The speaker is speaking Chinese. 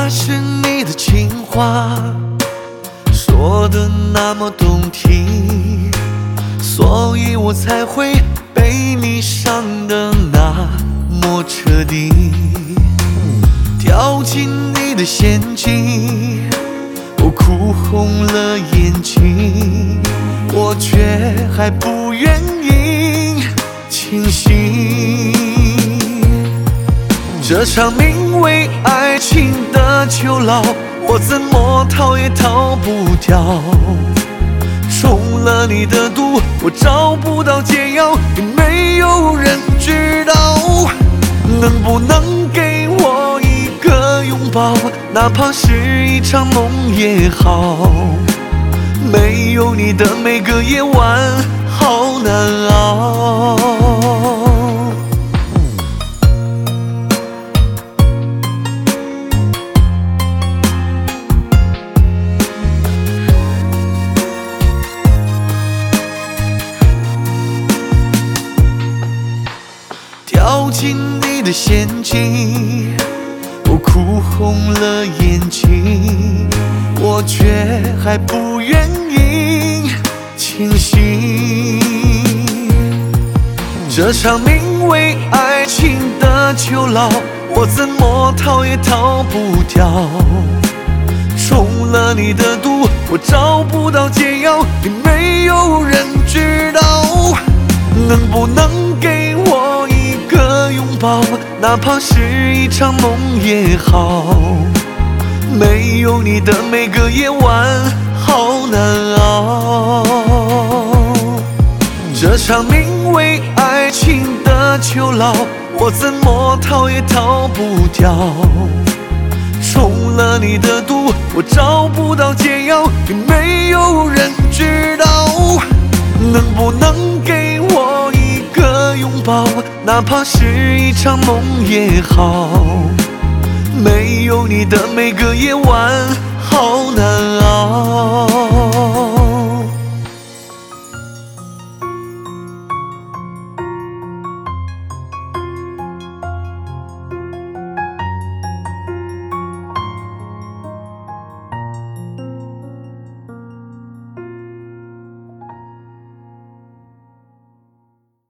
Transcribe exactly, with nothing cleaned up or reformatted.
那是你的情话，说的那么动听，所以我才会被你伤得那么彻底，掉进你的陷阱，我哭红了眼睛，我却还不愿意清醒。这场名为爱情的囚牢，我怎么逃也逃不掉。中了你的毒，我找不到解药，也没有人知道。能不能给我一个拥抱，哪怕是一场梦也好。没有你的每个夜晚，好难熬。掉进你的陷阱，我哭红了眼睛，我却还不愿意清醒。这场名为爱情的囚牢，我怎么逃也逃不掉。中了你的毒，我找不到解药，也没有人知道。能不能给我一个拥抱，哪怕是一场梦也好。没有你的每个夜晚，好难熬。这场名为爱情的囚牢，我怎么逃也逃不掉。中了你的毒，我找不到解药，也没有人知道。能不能给我一个拥抱，哪怕是一场梦也好。没有你的每个夜晚，好难熬。